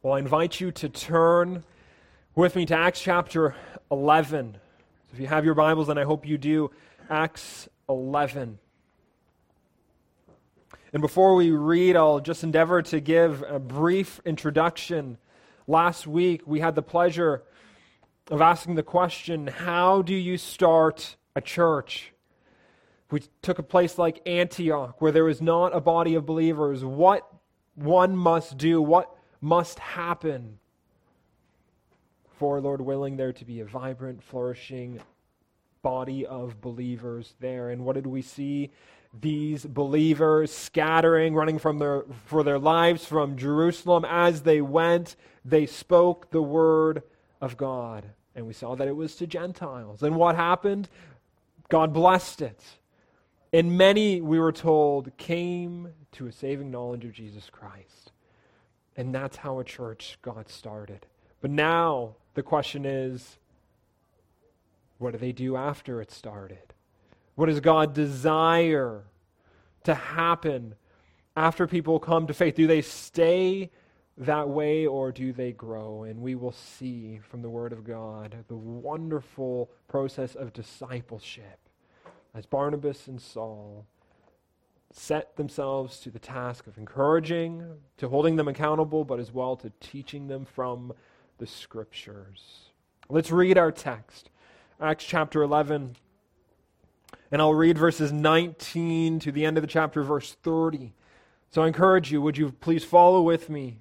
Well, I invite you to turn with me to Acts chapter 11. So if you have your Bibles, and I hope you do, Acts 11. And before we read, I'll just endeavor to give a brief introduction. Last week, we had the pleasure of asking the question, how do you start a church? We took a place like Antioch, where there was not a body of believers. What one must do, what must happen for, Lord willing, there to be a vibrant, flourishing body of believers there. And what did we see? These believers scattering, running for their lives from Jerusalem. As they went, they spoke the word of God. And we saw that it was to Gentiles. And what happened? God blessed it. And many, we were told, came to a saving knowledge of Jesus Christ. And that's how a church got started. But now the question is, what do they do after it started? What does God desire to happen after people come to faith? Do they stay that way or do they grow? And we will see from the Word of God the wonderful process of discipleship as Barnabas and Saul set themselves to the task of encouraging, to holding them accountable, but as well to teaching them from the Scriptures. Let's read our text, Acts chapter 11, and I'll read verses 19 to the end of the chapter, verse 30. So I encourage you, would you please follow with me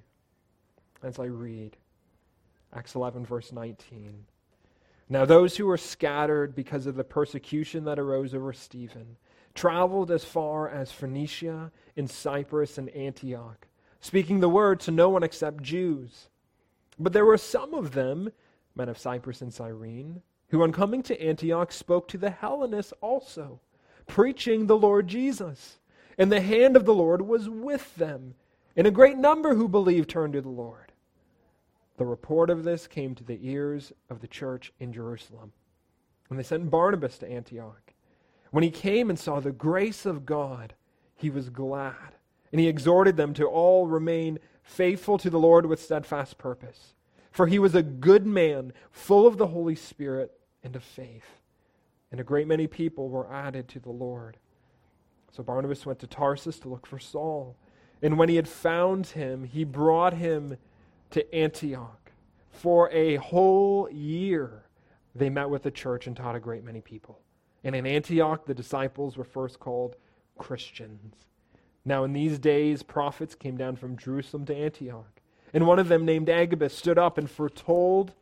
as I read Acts 11, verse 19. Now those who were scattered because of the persecution that arose over Stephen traveled as far as Phoenicia and Cyprus and Antioch, speaking the word to no one except Jews. But there were some of them, men of Cyprus and Cyrene, who on coming to Antioch spoke to the Hellenists also, preaching the Lord Jesus. And the hand of the Lord was with them, and a great number who believed turned to the Lord. The report of this came to the ears of the church in Jerusalem, and they sent Barnabas to Antioch. When he came and saw the grace of God, he was glad, and he exhorted them to all remain faithful to the Lord with steadfast purpose. For he was a good man, full of the Holy Spirit and of faith. And a great many people were added to the Lord. So Barnabas went to Tarsus to look for Saul. And when he had found him, he brought him to Antioch. For a whole year they met with the church and taught a great many people. And in Antioch the disciples were first called Christians. Now in these days prophets came down from Jerusalem to Antioch. And one of them, named Agabus, stood up and foretold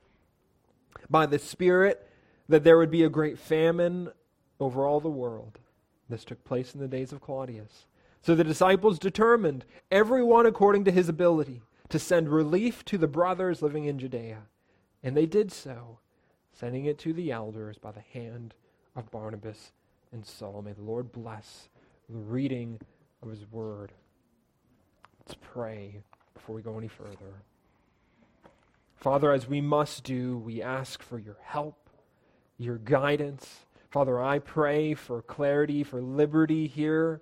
by the Spirit that there would be a great famine over all the world. This took place in the days of Claudius. So the disciples determined, everyone according to his ability, to send relief to the brothers living in Judea. And they did so, sending it to the elders by the hand of Barnabas and Saul. May the Lord bless the reading of his word. Let's pray before we go any further. Father, as we must do, we ask for your help, your guidance. Father, I pray for clarity, for liberty here.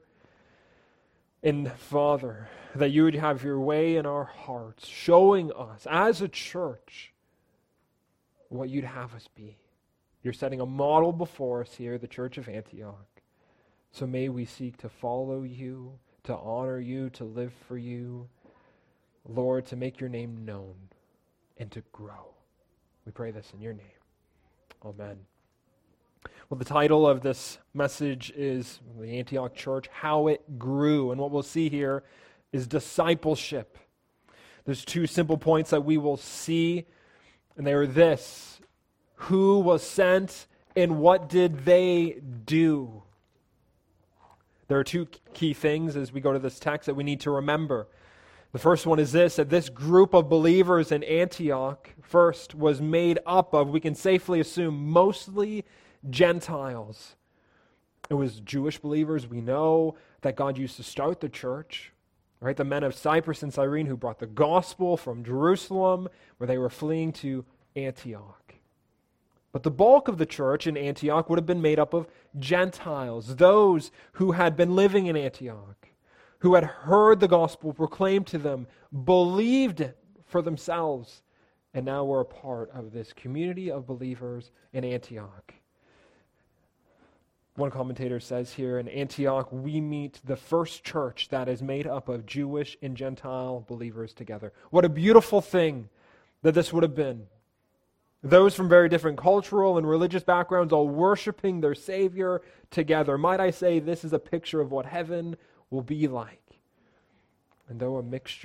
And Father, that you would have your way in our hearts, showing us as a church what you'd have us be. You're setting a model before us here, the church of Antioch. So may we seek to follow you, to honor you, to live for you. Lord, to make your name known and to grow. We pray this in your name. Amen. Well, the title of this message is the Antioch Church, How It Grew. And what we'll see here is discipleship. There's two simple points that we will see, and they are this: who was sent and what did they do? There are two key things as we go to this text that we need to remember. The first one is this, that this group of believers in Antioch first was made up of, we can safely assume, mostly Gentiles. It was Jewish believers. We know that God used to start the church, right? The men of Cyprus and Cyrene who brought the gospel from Jerusalem, where they were fleeing to Antioch. But the bulk of the church in Antioch would have been made up of Gentiles, those who had been living in Antioch, who had heard the gospel proclaimed to them, believed it for themselves. And now we're a part of this community of believers in Antioch. One commentator says here, in Antioch, we meet the first church that is made up of Jewish and Gentile believers together. What a beautiful thing that this would have been. Those from very different cultural and religious backgrounds all worshiping their Savior together. Might I say, this is a picture of what heaven will be like. And though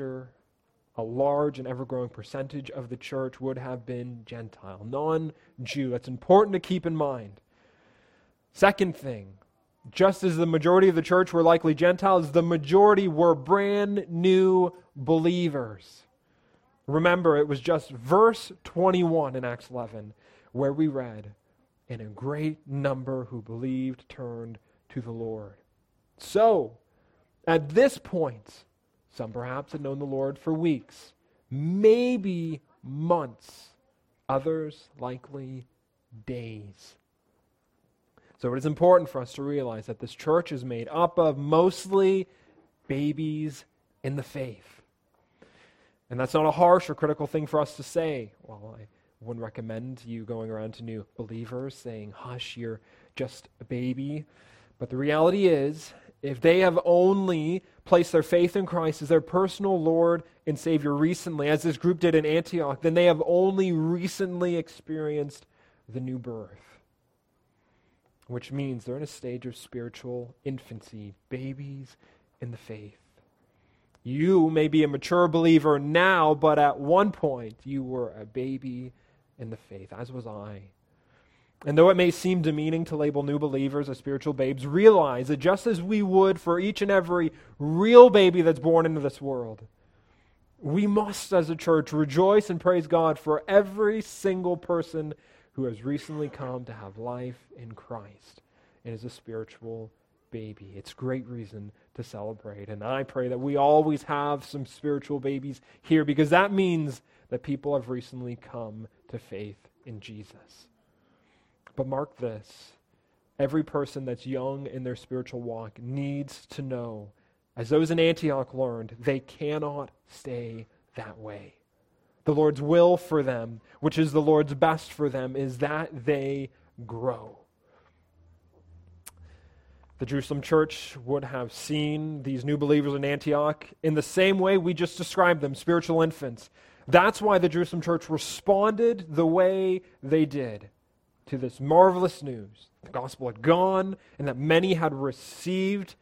a large and ever-growing percentage of the church would have been Gentile, non-Jew. That's important to keep in mind. Second thing, just as the majority of the church were likely Gentiles, the majority were brand new believers. Remember, it was just verse 21 in Acts 11 where we read, "And a great number who believed turned to the Lord." So, at this point, some perhaps had known the Lord for weeks, maybe months, others likely days. So it is important for us to realize that this church is made up of mostly babies in the faith. And that's not a harsh or critical thing for us to say. Well, I wouldn't recommend you going around to new believers saying, "Hush, you're just a baby." But the reality is, if they have only placed their faith in Christ as their personal Lord and Savior recently, as this group did in Antioch, then they have only recently experienced the new birth. Which means they're in a stage of spiritual infancy, babies in the faith. You may be a mature believer now, but at one point you were a baby in the faith, as was I. And though it may seem demeaning to label new believers as spiritual babes, realize that just as we would for each and every real baby that's born into this world, we must, as a church, rejoice and praise God for every single person who has recently come to have life in Christ and is a spiritual baby. It's great reason to celebrate. And I pray that we always have some spiritual babies here, because that means that people have recently come to faith in Jesus. But mark this, every person that's young in their spiritual walk needs to know, as those in Antioch learned, they cannot stay that way. The Lord's will for them, which is the Lord's best for them, is that they grow. The Jerusalem church would have seen these new believers in Antioch in the same way we just described them, spiritual infants. That's why the Jerusalem church responded the way they did to this marvelous news. The gospel had gone and that many had received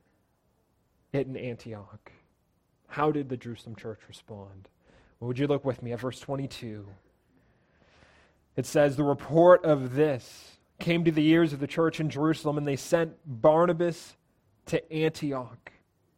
it in Antioch. How did the Jerusalem church respond? Well, would you look with me at verse 22? It says, "The report of this came to the ears of the church in Jerusalem, and they sent Barnabas to Antioch."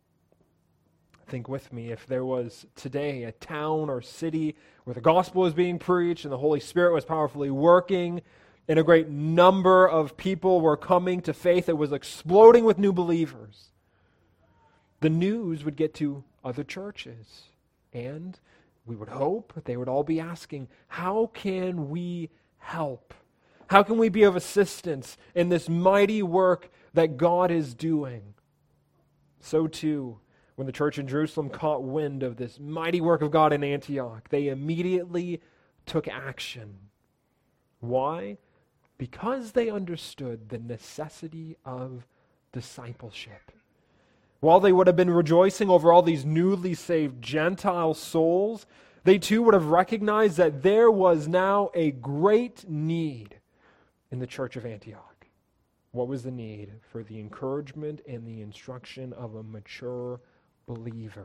Think with me, if there was today a town or city where the gospel was being preached and the Holy Spirit was powerfully working, and a great number of people were coming to faith, it was exploding with new believers, the news would get to other churches, and we would hope they would all be asking, how can we help? How can we be of assistance in this mighty work that God is doing? So too, when the church in Jerusalem caught wind of this mighty work of God in Antioch, they immediately took action. Why? Because they understood the necessity of discipleship. While they would have been rejoicing over all these newly saved Gentile souls, they too would have recognized that there was now a great need in the church of Antioch. What was the need? For the encouragement and the instruction of a mature believer.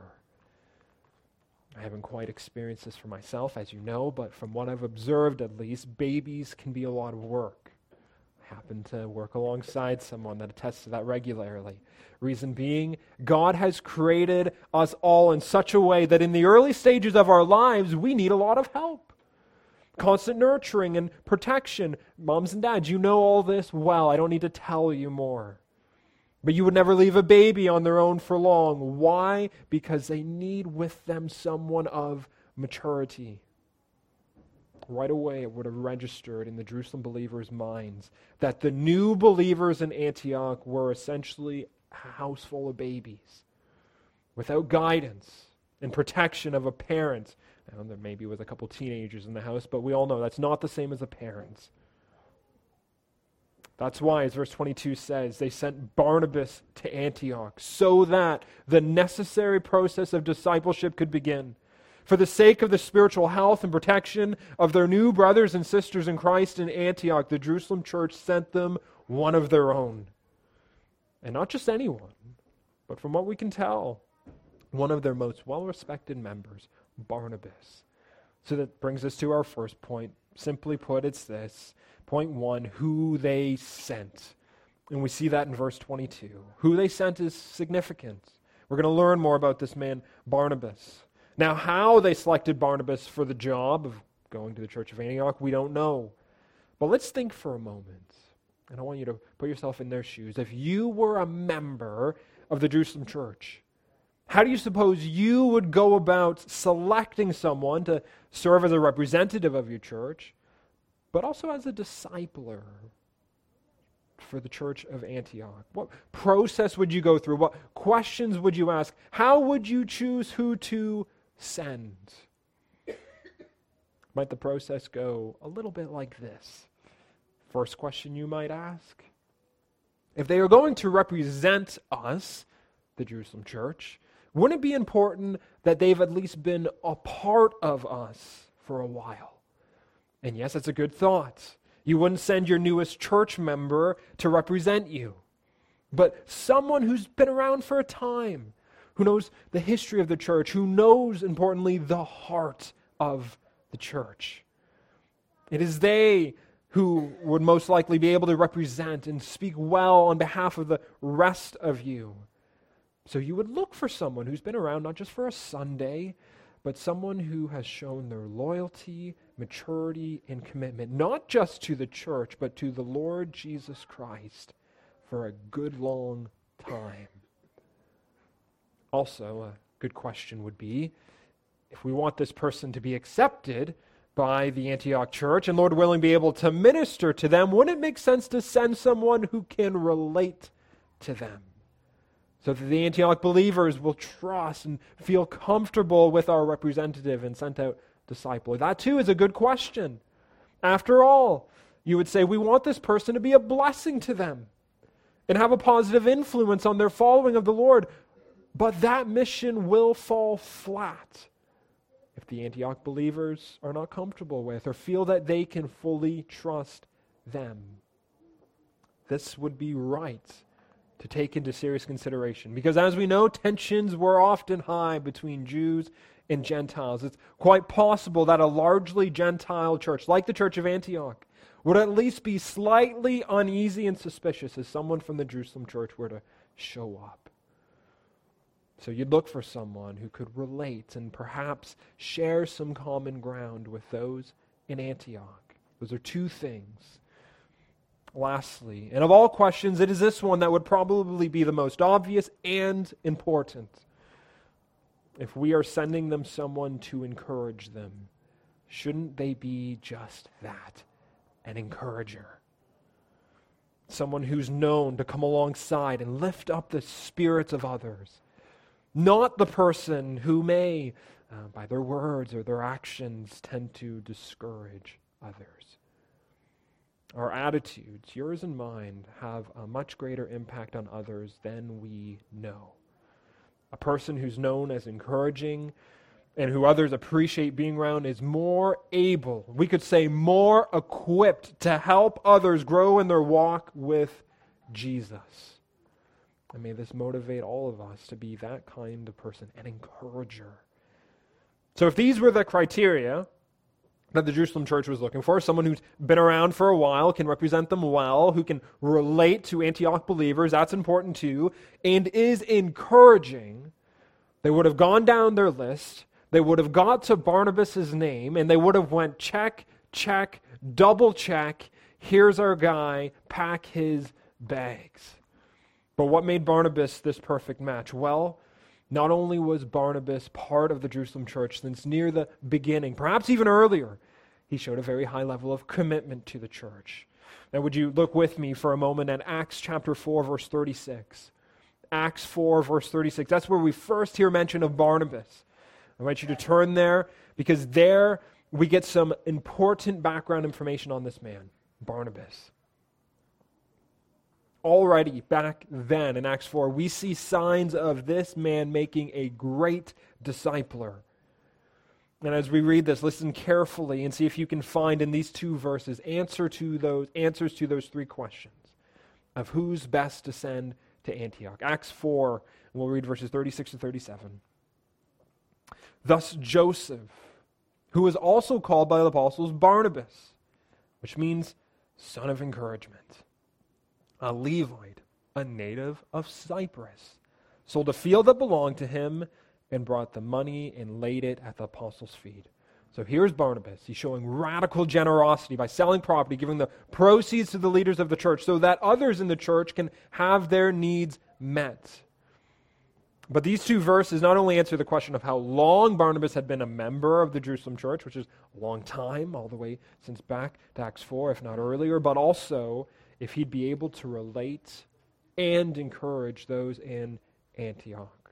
I haven't quite experienced this for myself, as you know, but from what I've observed at least, babies can be a lot of work. I happen to work alongside someone that attests to that regularly. Reason being, God has created us all in such a way that in the early stages of our lives, we need a lot of help. Constant nurturing and protection. Moms and dads, you know all this well. I don't need to tell you more. But you would never leave a baby on their own for long. Why? Because they need with them someone of maturity. Right away, it would have registered in the Jerusalem believers' minds that the new believers in Antioch were essentially a house full of babies, without guidance and protection of a parent, Now, there maybe was a couple teenagers in the house, but we all know that's not the same as the parents. That's why, as verse 22 says, they sent Barnabas to Antioch so that the necessary process of discipleship could begin. For the sake of the spiritual health and protection of their new brothers and sisters in Christ in Antioch, the Jerusalem church sent them one of their own. And not just anyone, but from what we can tell, one of their most well-respected members, Barnabas. So that brings us to our first point. Simply put, it's this. Point 1, who they sent. And we see that in verse 22. Who they sent is significant. We're going to learn more about this man, Barnabas. Now, how they selected Barnabas for the job of going to the church of Antioch, we don't know. But let's think for a moment. And I want you to put yourself in their shoes. If you were a member of the Jerusalem church, how do you suppose you would go about selecting someone to serve as a representative of your church, but also as a discipler for the church of Antioch? What process would you go through? What questions would you ask? How would you choose who to send? Might the process go a little bit like this? First question you might ask: if they are going to represent us, the Jerusalem church, wouldn't it be important that they've at least been a part of us for a while? And yes, that's a good thought. You wouldn't send your newest church member to represent you, but someone who's been around for a time, who knows the history of the church, who knows, importantly, the heart of the church. It is they who would most likely be able to represent and speak well on behalf of the rest of you. So you would look for someone who's been around not just for a Sunday, but someone who has shown their loyalty, maturity, and commitment, not just to the church, but to the Lord Jesus Christ for a good long time. Also, a good question would be, if we want this person to be accepted by the Antioch church and, Lord willing, be able to minister to them, wouldn't it make sense to send someone who can relate to them, so that the Antioch believers will trust and feel comfortable with our representative and sent out disciple? That too is a good question. After all, you would say, we want this person to be a blessing to them and have a positive influence on their following of the Lord. But that mission will fall flat if the Antioch believers are not comfortable with or feel that they can fully trust them. This would be right to take into serious consideration, because as we know, tensions were often high between Jews and Gentiles. It's quite possible that a largely Gentile church, like the church of Antioch, would at least be slightly uneasy and suspicious as someone from the Jerusalem church were to show up. So you'd look for someone who could relate and perhaps share some common ground with those in Antioch. Those are two things. Lastly, and of all questions, it is this one that would probably be the most obvious and important. If we are sending them someone to encourage them, shouldn't they be just that, an encourager? Someone who's known to come alongside and lift up the spirits of others. Not the person who may, by their words or their actions, tend to discourage others. Our attitudes, yours and mine, have a much greater impact on others than we know. A person who's known as encouraging and who others appreciate being around is more able, we could say more equipped, to help others grow in their walk with Jesus. And may this motivate all of us to be that kind of person, an encourager. So if these were the criteria that the Jerusalem church was looking for, someone who's been around for a while, can represent them well, who can relate to Antioch believers, that's important too, and is encouraging, they would have gone down their list, they would have got to Barnabas' name, and they would have went check, check, double check, here's our guy, pack his bags. But what made Barnabas this perfect match? Well, not only was Barnabas part of the Jerusalem church since near the beginning, perhaps even earlier, he showed a very high level of commitment to the church. Now, would you look with me for a moment at Acts chapter 4, verse 36. Acts 4, verse 36. That's where we first hear mention of Barnabas. I invite you to turn there. because there we get some important background information on this man, Barnabas. Already back then in Acts 4, we see signs of this man making a great discipler. And as we read this, listen carefully and see if you can find in these two verses answers to those three questions of who's best to send to Antioch. Acts 4, and we'll read verses 36 to 37. Thus Joseph, who was also called by the apostles Barnabas, which means son of encouragement, a Levite, a native of Cyprus, sold a field that belonged to him and brought the money and laid it at the apostles' feet. So here's Barnabas. He's showing radical generosity by selling property, giving the proceeds to the leaders of the church so that others in the church can have their needs met. But these two verses not only answer the question of how long Barnabas had been a member of the Jerusalem church, which is a long time, all the way since back to Acts 4, if not earlier, but also if he'd be able to relate and encourage those in Antioch.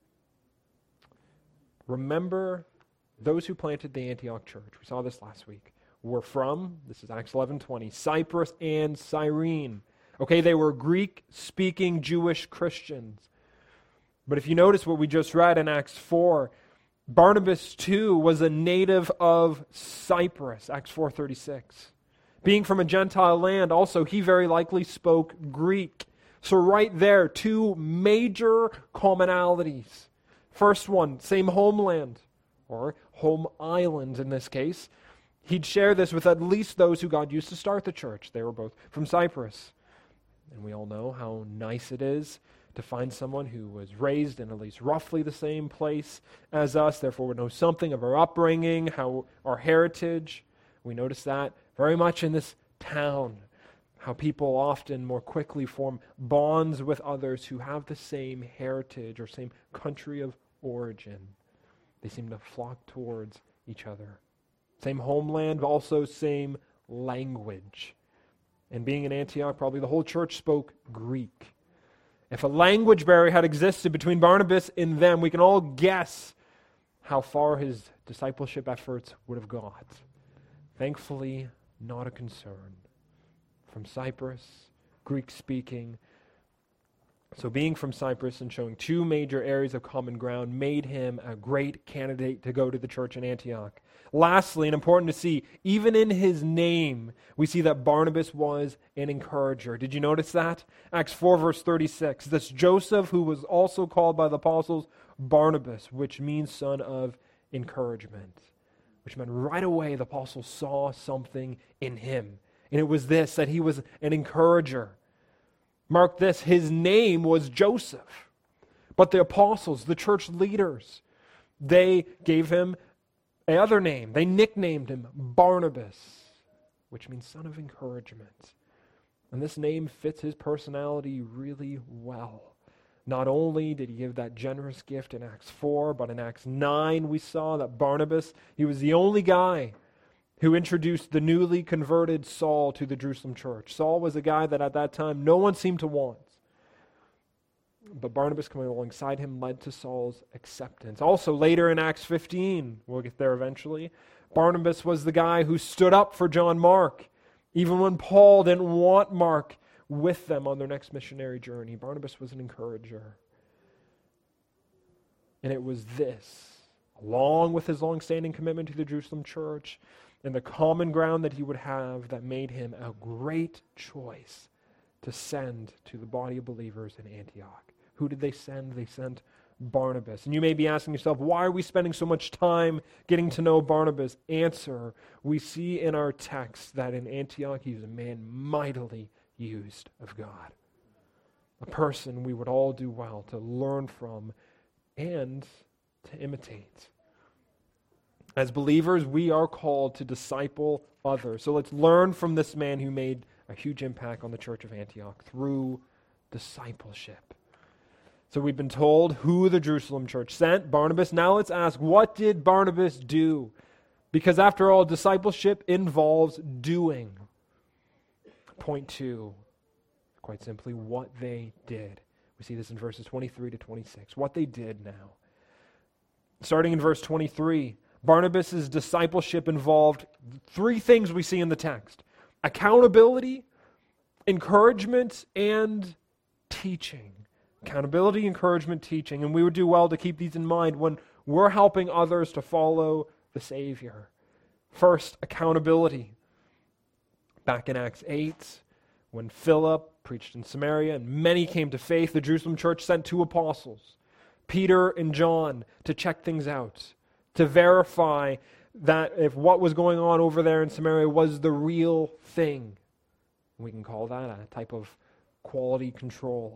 Remember, those who planted the Antioch church, we saw this last week, were from, this is Acts 11:20, Cyprus and Cyrene. Okay, they were Greek-speaking Jewish Christians. But if you notice what we just read in Acts 4, Barnabas too was a native of Cyprus, Acts 4:36. Being from a Gentile land, also, he very likely spoke Greek. So right there, two major commonalities. First one, same homeland, or home island in this case. He'd share this with at least those who God used to start the church. They were both from Cyprus. And we all know how nice it is to find someone who was raised in at least roughly the same place as us, therefore would know something of our upbringing, how our heritage. We notice that very much in this town, how people often more quickly form bonds with others who have the same heritage or same country of origin. They seem to flock towards each other. Same homeland, but also same language. And being in Antioch, probably the whole church spoke Greek. If a language barrier had existed between Barnabas and them, we can all guess how far his discipleship efforts would have got. Thankfully, not a concern. From Cyprus, Greek-speaking. So being from Cyprus and showing two major areas of common ground made him a great candidate to go to the church in Antioch. Lastly, and important to see, even in his name, we see that Barnabas was an encourager. Did you notice that? Acts 4 verse 36. This Joseph, who was also called by the apostles Barnabas, which means son of encouragement. Which meant right away the apostles saw something in him. And it was this, that he was an encourager. Mark this, his name was Joseph. But the apostles, the church leaders, they gave him another name. They nicknamed him Barnabas, which means son of encouragement. And this name fits his personality really well. Not only did he give that generous gift in Acts 4, but in Acts 9 we saw that Barnabas, he was the only guy who introduced the newly converted Saul to the Jerusalem church. Saul was a guy that at that time no one seemed to want. But Barnabas coming alongside him led to Saul's acceptance. Also later in Acts 15, we'll get there eventually, Barnabas was the guy who stood up for John Mark. Even when Paul didn't want Mark with them on their next missionary journey, Barnabas was an encourager. And it was this, along with his long-standing commitment to the Jerusalem church and the common ground that he would have, that made him a great choice to send to the body of believers in Antioch. Who did they send? They sent Barnabas. And you may be asking yourself, why are we spending so much time getting to know Barnabas? Answer, we see in our text that in Antioch he was a man mightily used of God. A person we would all do well to learn from and to imitate. As believers, we are called to disciple others. So let's learn from this man who made a huge impact on the church of Antioch through discipleship. So we've been told who the Jerusalem church sent, Barnabas. Now let's ask, what did Barnabas do? Because after all, discipleship involves doing. Point 2, quite simply, what they did. We see this in verses 23 to 26. What they did now. Starting in verse 23, Barnabas' discipleship involved three things we see in the text: accountability, encouragement, and teaching. Accountability, encouragement, teaching. And we would do well to keep these in mind when we're helping others to follow the Savior. First, accountability. Back in Acts 8, when Philip preached in Samaria and many came to faith, the Jerusalem church sent 2 apostles, Peter and John, to check things out, to verify that if what was going on over there in Samaria was the real thing. We can call that a type of quality control.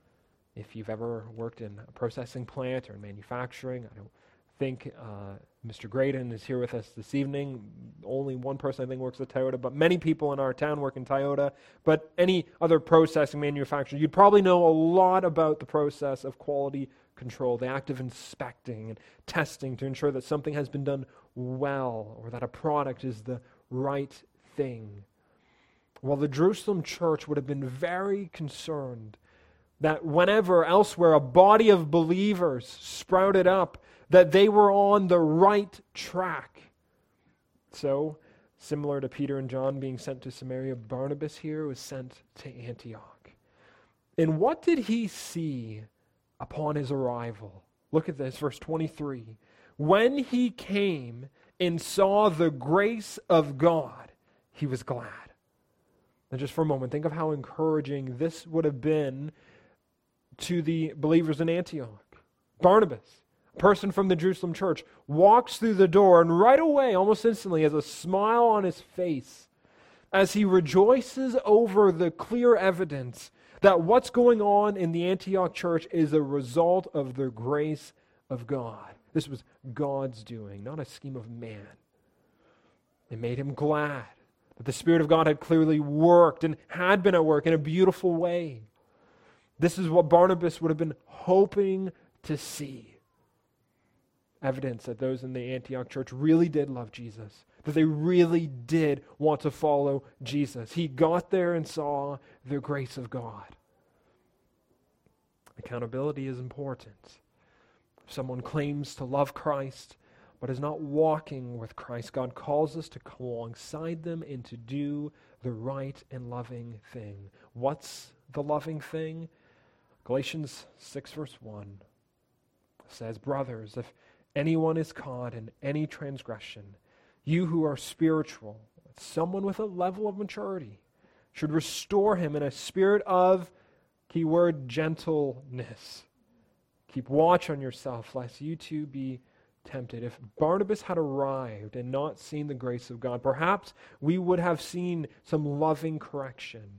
If you've ever worked in a processing plant or in manufacturing, I don't think Mr. Graydon is here with us this evening. Only one person I think works at Toyota, but many people in our town work in Toyota. But any other processing manufacturer, you'd probably know a lot about the process of quality control, the act of inspecting and testing to ensure that something has been done well or that a product is the right thing. Well, the Jerusalem church would have been very concerned that whenever elsewhere a body of believers sprouted up, that they were on the right track. So, similar to Peter and John being sent to Samaria, Barnabas here was sent to Antioch. And what did he see upon his arrival? Look at this, verse 23. When he came and saw the grace of God, he was glad. Now just for a moment, think of how encouraging this would have been to the believers in Antioch. Barnabas, a person from the Jerusalem church, walks through the door and right away, almost instantly, has a smile on his face as he rejoices over the clear evidence that what's going on in the Antioch church is a result of the grace of God. This was God's doing, not a scheme of man. It made him glad that the Spirit of God had clearly worked and had been at work in a beautiful way. This is what Barnabas would have been hoping to see. Evidence that those in the Antioch church really did love Jesus, that they really did want to follow Jesus. He got there and saw the grace of God. Accountability is important. If someone claims to love Christ but is not walking with Christ, God calls us to come alongside them and to do the right and loving thing. What's the loving thing? Galatians 6 verse 1 says, "Brothers, if anyone is caught in any transgression, you who are spiritual, someone with a level of maturity, should restore him in a spirit of," keyword, "gentleness. Keep watch on yourself, lest you too be tempted." If Barnabas had arrived and not seen the grace of God, perhaps we would have seen some loving correction.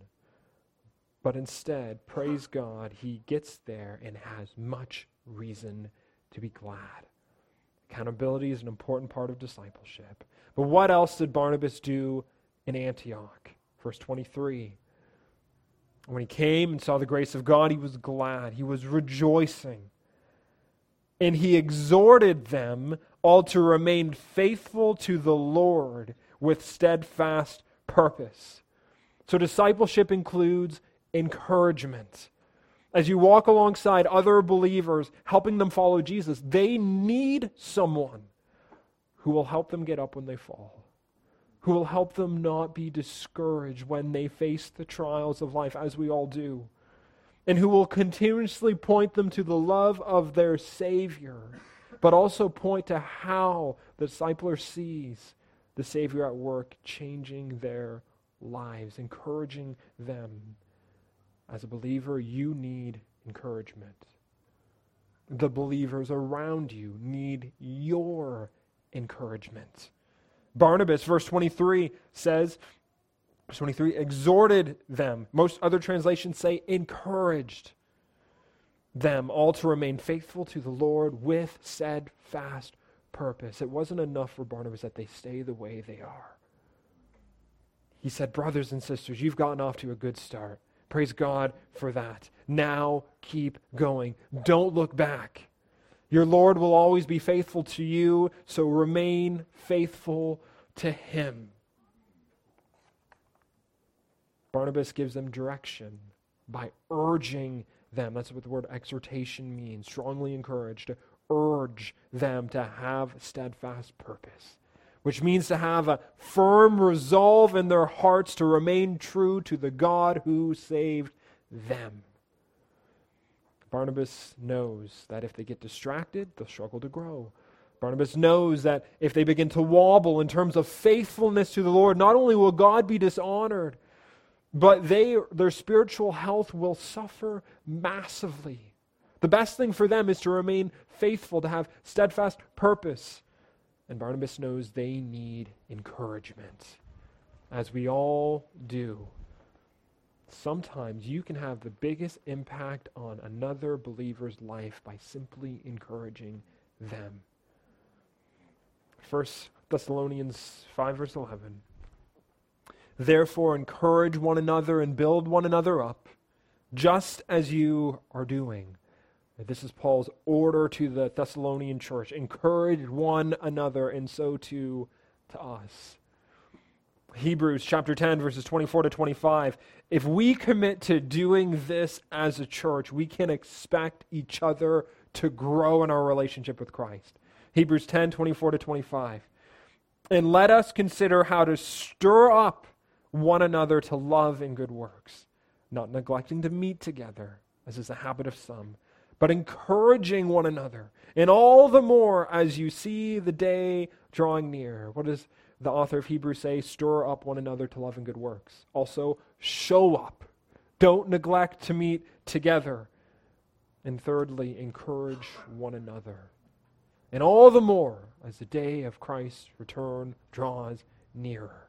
But instead, praise God, he gets there and has much reason to be glad. Accountability is an important part of discipleship. But what else did Barnabas do in Antioch? Verse 23. When he came and saw the grace of God, he was glad. He was rejoicing. And he exhorted them all to remain faithful to the Lord with steadfast purpose. So discipleship includes encouragement. As you walk alongside other believers, helping them follow Jesus, they need someone who will help them get up when they fall, who will help them not be discouraged when they face the trials of life, as we all do, and who will continuously point them to the love of their Savior, but also point to how the discipler sees the Savior at work changing their lives, encouraging them. As a believer, you need encouragement. The believers around you need your encouragement. Barnabas, verse 23 says, verse 23, exhorted them. Most other translations say encouraged them all to remain faithful to the Lord with steadfast purpose. It wasn't enough for Barnabas that they stay the way they are. He said, brothers and sisters, you've gotten off to a good start. Praise God for that. Now keep going. Don't look back. Your Lord will always be faithful to you, so remain faithful to Him. Barnabas gives them direction by urging them. That's what the word exhortation means. Strongly encouraged, to urge them to have steadfast purpose, which means to have a firm resolve in their hearts to remain true to the God who saved them. Barnabas knows that if they get distracted, they'll struggle to grow. Barnabas knows that if they begin to wobble in terms of faithfulness to the Lord, not only will God be dishonored, but their spiritual health will suffer massively. The best thing for them is to remain faithful, to have steadfast purpose. And Barnabas knows they need encouragement, as we all do. Sometimes you can have the biggest impact on another believer's life by simply encouraging them. 1 Thessalonians 5 verse 11. Therefore encourage one another and build one another up, just as you are doing. This is Paul's order to the Thessalonian church. Encourage one another, and so too to us. Hebrews chapter 10, verses 24 to 25. If we commit to doing this as a church, we can expect each other to grow in our relationship with Christ. Hebrews 10, 24 to 25. And let us consider how to stir up one another to love and good works, not neglecting to meet together, as is the habit of some, but encouraging one another, and all the more as you see the day drawing near. What does the author of Hebrews say? Stir up one another to love and good works. Also, show up. Don't neglect to meet together. And thirdly, encourage one another. And all the more as the day of Christ's return draws nearer.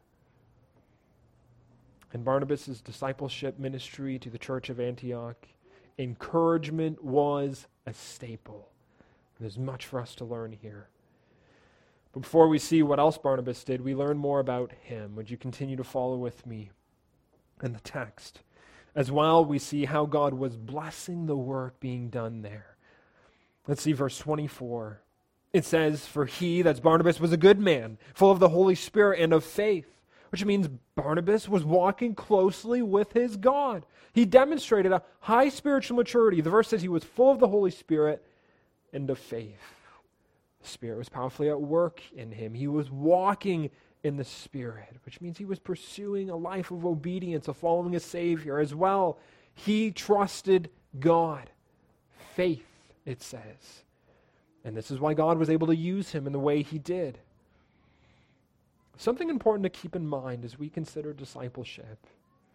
In Barnabas' discipleship ministry to the church of Antioch, encouragement was a staple. There's much for us to learn here. But before we see what else Barnabas did, we learn more about him. Would you continue to follow with me in the text? As well, we see how God was blessing the work being done there. Let's see verse 24. It says, for he, that's Barnabas, was a good man, full of the Holy Spirit and of faith, which means Barnabas was walking closely with his God. He demonstrated a high spiritual maturity. The verse says he was full of the Holy Spirit and of faith. The Spirit was powerfully at work in him. He was walking in the Spirit, which means he was pursuing a life of obedience, of following a Savior. As well, he trusted God. Faith, it says. And this is why God was able to use him in the way he did. Something important to keep in mind as we consider discipleship.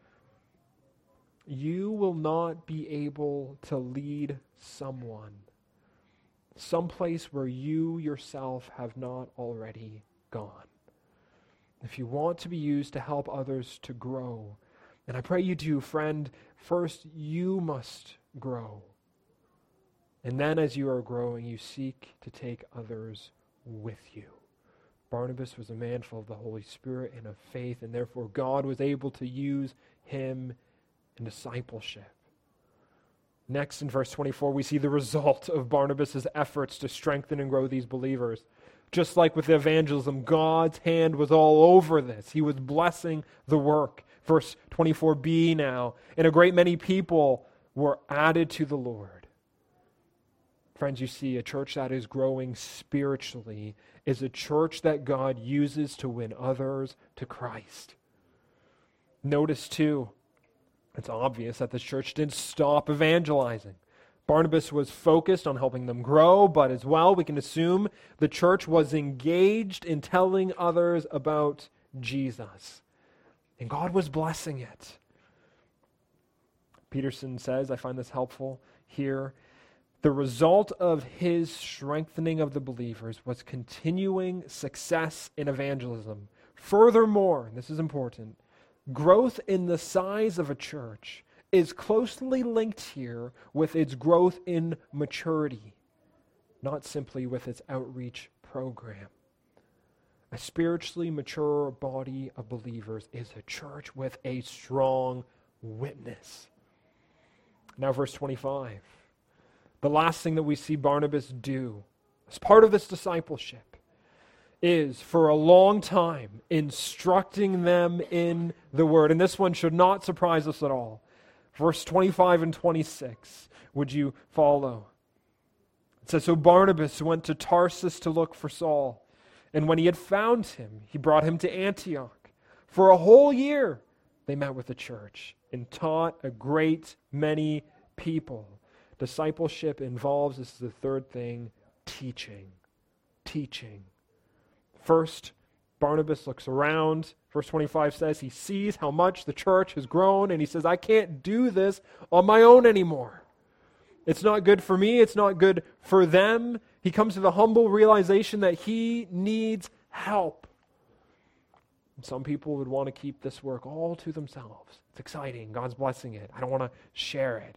You will not be able to lead someone someplace where you yourself have not already gone. If you want to be used to help others to grow, and I pray you do, friend, first you must grow. And then as you are growing, you seek to take others with you. Barnabas was a man full of the Holy Spirit and of faith, and therefore God was able to use him in discipleship. Next, in verse 24, we see the result of Barnabas' efforts to strengthen and grow these believers. Just like with evangelism, God's hand was all over this. He was blessing the work. Verse 24b now, and a great many people were added to the Lord. Friends, you see, a church that is growing spiritually is a church that God uses to win others to Christ. Notice, too, it's obvious that the church didn't stop evangelizing. Barnabas was focused on helping them grow, but as well, we can assume the church was engaged in telling others about Jesus. And God was blessing it. Peterson says, I find this helpful here, the result of his strengthening of the believers was continuing success in evangelism. Furthermore, and this is important, growth in the size of a church is closely linked here with its growth in maturity, not simply with its outreach program. A spiritually mature body of believers is a church with a strong witness. Now verse 25. The last thing that we see Barnabas do as part of this discipleship is for a long time instructing them in the word. And this one should not surprise us at all. Verse 25 and 26, would you follow? It It says, so Barnabas went to Tarsus to look for Saul. And when he had found him, he brought him to Antioch. For a whole year, they met with the church and taught a great many people. Discipleship involves, this is the third thing, teaching. Teaching. First, Barnabas looks around. Verse 25 says he sees how much the church has grown, and he says, I can't do this on my own anymore. It's not good for me. It's not good for them. He comes to the humble realization that he needs help. And some people would want to keep this work all to themselves. It's exciting. God's blessing it. I don't want to share it.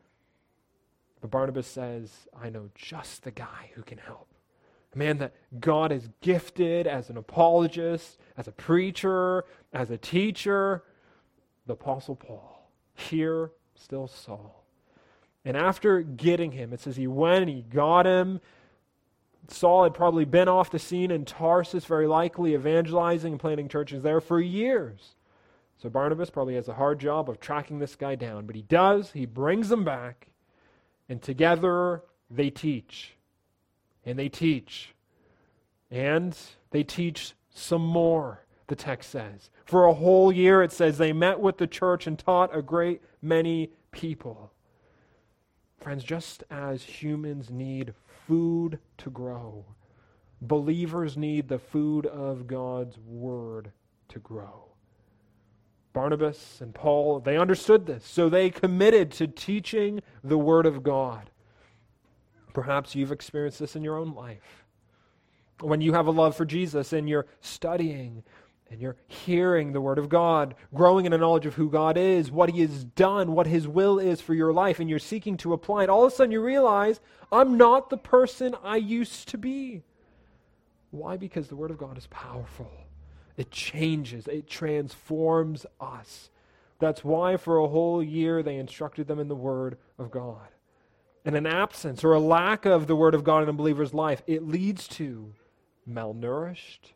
But Barnabas says, I know just the guy who can help. A man that God has gifted as an apologist, as a preacher, as a teacher, the Apostle Paul. Here, still Saul. And after getting him, it says he went and he got him. Saul had probably been off the scene in Tarsus, very likely evangelizing and planting churches there for years. So Barnabas probably has a hard job of tracking this guy down. But he does. He brings him back. And together they teach. And they teach. And they teach some more, the text says. For a whole year, it says, they met with the church and taught a great many people. Friends, just as humans need food to grow, believers need the food of God's Word to grow. Barnabas and Paul, they understood this, so they committed to teaching the Word of God. Perhaps you've experienced this in your own life. When you have a love for Jesus and you're studying and you're hearing the Word of God, growing in a knowledge of who God is, what He has done, what His will is for your life, and you're seeking to apply it, all of a sudden you realize, I'm not the person I used to be. Why? Because the Word of God is powerful. It changes, it transforms us. That's why for a whole year they instructed them in the Word of God. And an absence or a lack of the Word of God in a believer's life, it leads to malnourished,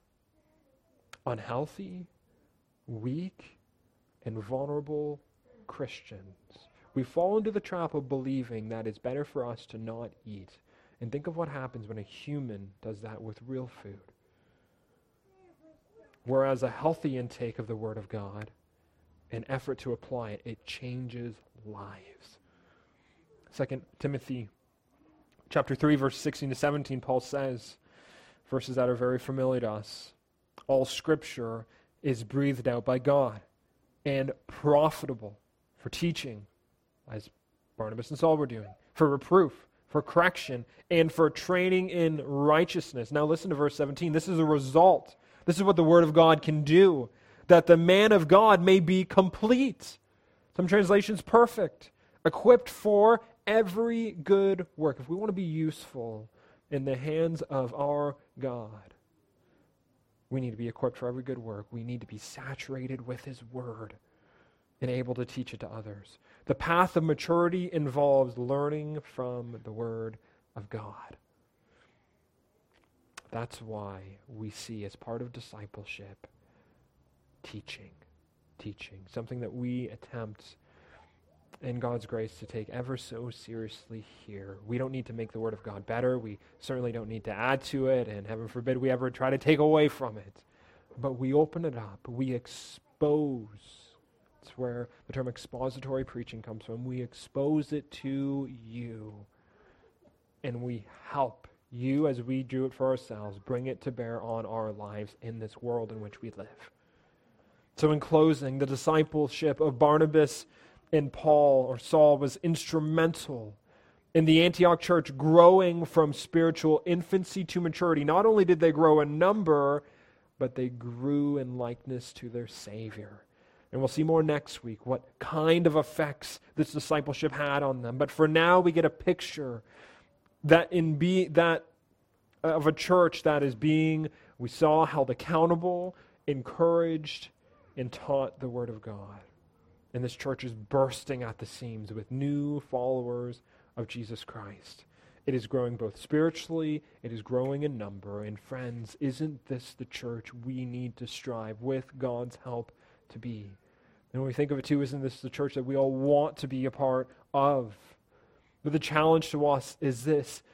unhealthy, weak, and vulnerable Christians. We fall into the trap of believing that it's better for us to not eat. And think of what happens when a human does that with real food. Whereas a healthy intake of the Word of God, an effort to apply it, it changes lives. 2 Timothy chapter 3, verse 16 to 17, Paul says, verses that are very familiar to us, all Scripture is breathed out by God and profitable for teaching, as Barnabas and Saul were doing, for reproof, for correction, and for training in righteousness. Now listen to verse 17. This is a result. This is what the Word of God can do, that the man of God may be complete. Some translations, perfect, equipped for every good work. If we want to be useful in the hands of our God, we need to be equipped for every good work. We need to be saturated with His Word and able to teach it to others. The path of maturity involves learning from the Word of God. That's why we see as part of discipleship, teaching, something that we attempt in God's grace to take ever so seriously here. We don't need to make the Word of God better. We certainly don't need to add to it, and heaven forbid we ever try to take away from it. But we open it up. We expose. It's where the term expository preaching comes from. We expose it to you, and we help you, as we do it for ourselves, bring it to bear on our lives in this world in which we live. So in closing, the discipleship of Barnabas and Paul or Saul was instrumental in the Antioch church growing from spiritual infancy to maturity. Not only did they grow in number, but they grew in likeness to their Savior. And we'll see more next week what kind of effects this discipleship had on them. But for now, we get a picture that of a church that is being, we saw, held accountable, encouraged, and taught the Word of God. And this church is bursting at the seams with new followers of Jesus Christ. It is growing both spiritually, it is growing in number. And friends, isn't this the church we need to strive with God's help to be? And when we think of it too, isn't this the church that we all want to be a part of? But the challenge to us is this: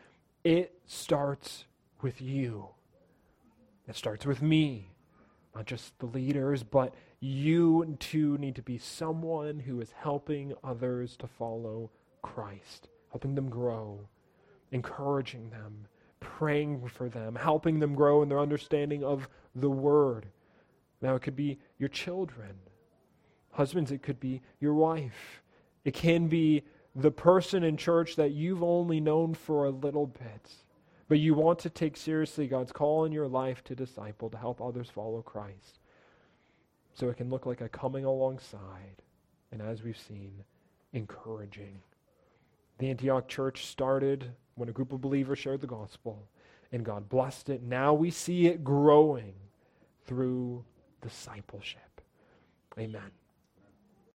It starts with you. It starts with me. Not just the leaders, but you too need to be someone who is helping others to follow Christ, helping them grow, encouraging them, praying for them, helping them grow in their understanding of the Word. Now, it could be your children. Husbands, it could be your wife. It can be the person in church that you've only known for a little bit, but you want to take seriously God's call in your life to disciple, to help others follow Christ. So it can look like a coming alongside, and as we've seen, encouraging. The Antioch church started when a group of believers shared the gospel, and God blessed it. Now we see it growing through discipleship. Amen.